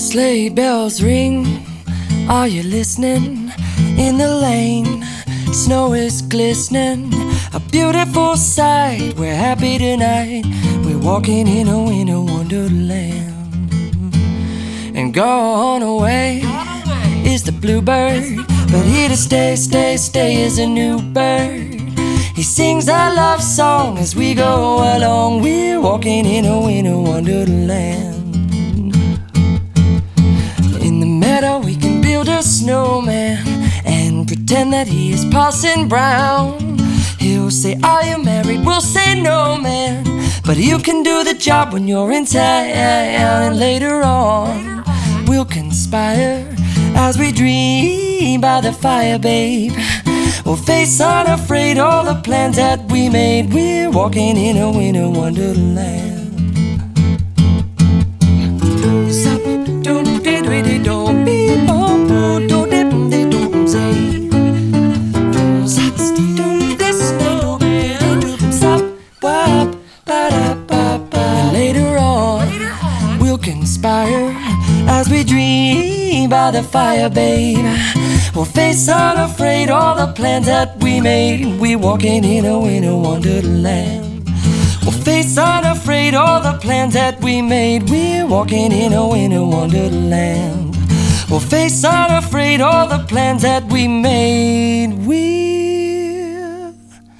Sleigh bells ring, are you listening? In the lane, snow is glistening, a beautiful sight. We're happy tonight, we're walking in a winter wonderland. And gone away is the bluebird, but here to stay, stay, stay is a new bird. He sings our love song as we go along. We're walking in a winter wonderland. In the meadow we can build a snowman and pretend that he is Parson Brown. He'll say, are you married? We'll say, no, man, but you can do the job when you're in town. And later on we'll conspire as we dream by the fire, babe. We'll face unafraid all the plans that we made. We're walking in a winter wonderland. And later on we'll conspire as we dream by the fire, babe. We'll face unafraid all the plans that we made. We're walking in a winter wonderland. We'll face unafraid all the plans that we made. We're walking in a winter wonderland. We'll face unafraid all the plans that we made. We're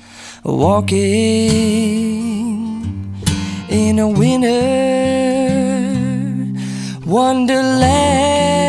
walking in a winter wonderland.